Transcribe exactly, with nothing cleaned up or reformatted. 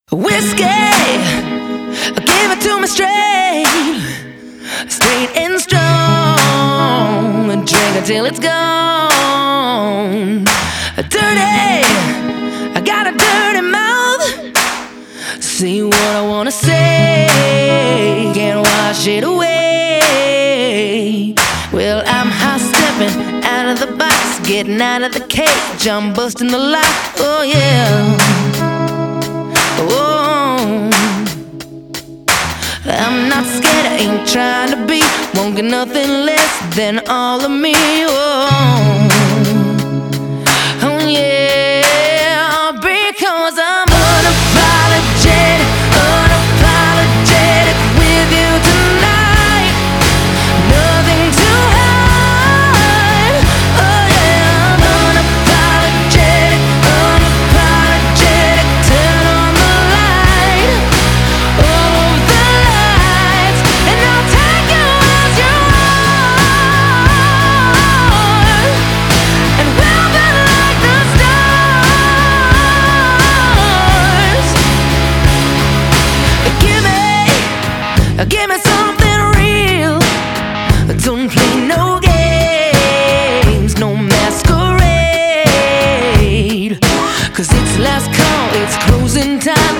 Whiskey, give it to me straight, straight and strong. Drink it till it's gone. Dirty, I got a dirty mouth. See what I wanna say, can't wash it away. Well, I'm high stepping out of the box, getting out of the cage, I'm busting the lock. Oh yeah. Oh, I'm not scared, I ain't trying to be, won't get nothing less than all of me. Oh, oh yeah, because I'm unapologetic, unapologetic with you tonight. Nothing to hide. Oh yeah, I'm unapologetic, unapologetic. Turn on the light, all of the lights, and I'll take you as you are, and we'll be like the stars. Give me, give me something real. Don't play no games, no masquerade. Cause it's last call, it's closing time.